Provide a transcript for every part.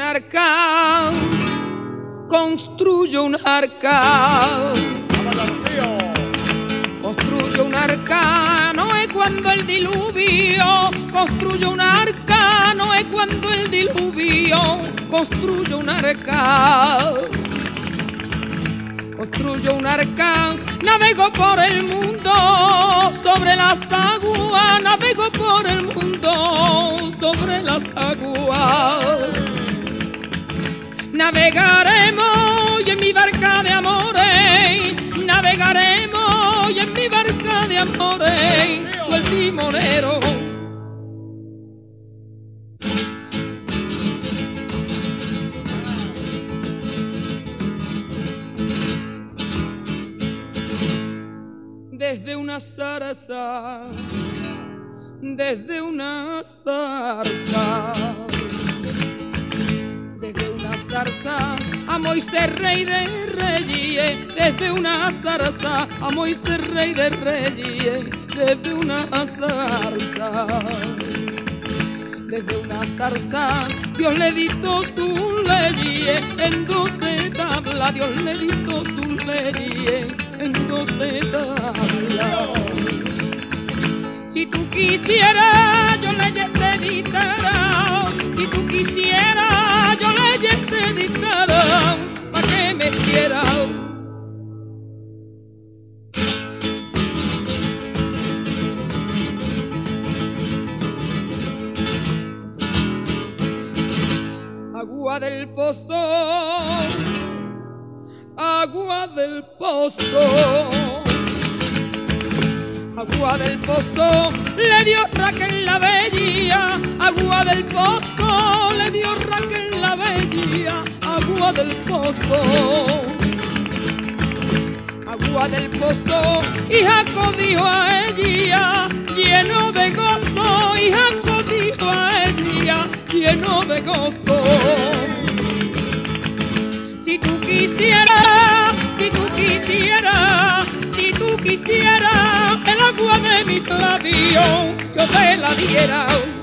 arca, construyo un arca. Construyo un arca, no es cuando el diluvio. Construyo un arca, no es cuando el diluvio. Construyo un arca. Construyo un arca, navego por el mundo sobre las aguas, navego por el mundo sobre las aguas. Navegaremos y en mi barca de amores, navegaremos y en mi barca de amores, tú el timonero. Desde una zarza, desde una zarza, desde una zarza, a Moisés rey de reyes, desde una zarza, a Moisés rey de reyes, desde una zarza, desde una zarza, Dios le dictó sus leyes en 12 tablas, Dios le dictó sus leyes en 12 tablas. Si tú quisieras, yo leyes te dictara. Si tú quisieras, yo leyes te dictara. ¿Pa' qué me quieras? Agua del pozo, agua del pozo, agua del pozo, le dio Raquel la bella, agua del pozo, le dio Raquel la bella, agua del pozo, agua del pozo, y Jacob dijo a ella, lleno de gozo, y Jacob dijo a ella, lleno de gozo. Si tú quisieras, si tú quisieras, si tú quisieras el agua de mi labio, yo te la diera.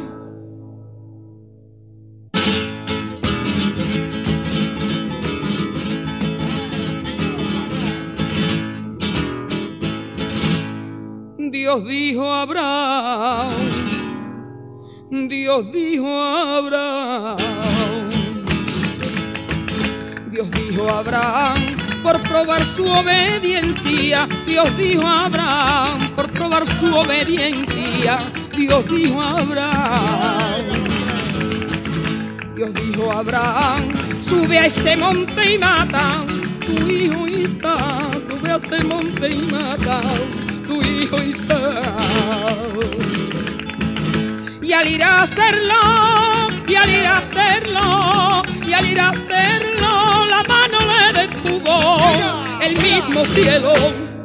Dios dijo a Abraham, Dios dijo a Abraham, Dios dijo a Abraham, por probar su obediencia, Dios dijo a Abraham, por probar su obediencia, Dios dijo a Abraham, Dios dijo a Abraham, sube a ese monte y mata tu hijo Isaac, sube a ese monte y mata tu hijo Isaac. Y al ir a hacerlo, y al ir a hacerlo, y al ir a hacerlo, la mano le detuvo el mismo cielo.